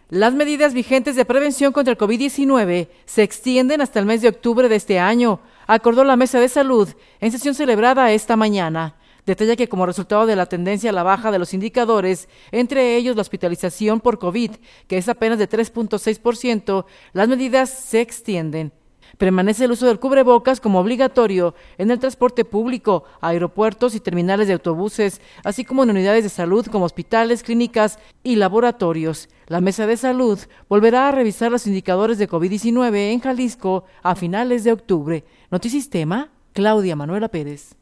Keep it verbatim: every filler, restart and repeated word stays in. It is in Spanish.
Las medidas vigentes de prevención contra el COVID diecinueve se extienden hasta el mes de octubre de este año, acordó la Mesa de Salud en sesión celebrada esta mañana. Detalla que como resultado de la tendencia a la baja de los indicadores, entre ellos la hospitalización por COVID, que es apenas de tres punto seis por ciento, las medidas se extienden. Permanece el uso del cubrebocas como obligatorio en el transporte público, aeropuertos y terminales de autobuses, así como en unidades de salud como hospitales, clínicas y laboratorios. La Mesa de Salud volverá a revisar los indicadores de COVID diecinueve en Jalisco a finales de octubre. Notisistema, Claudia Manuela Pérez.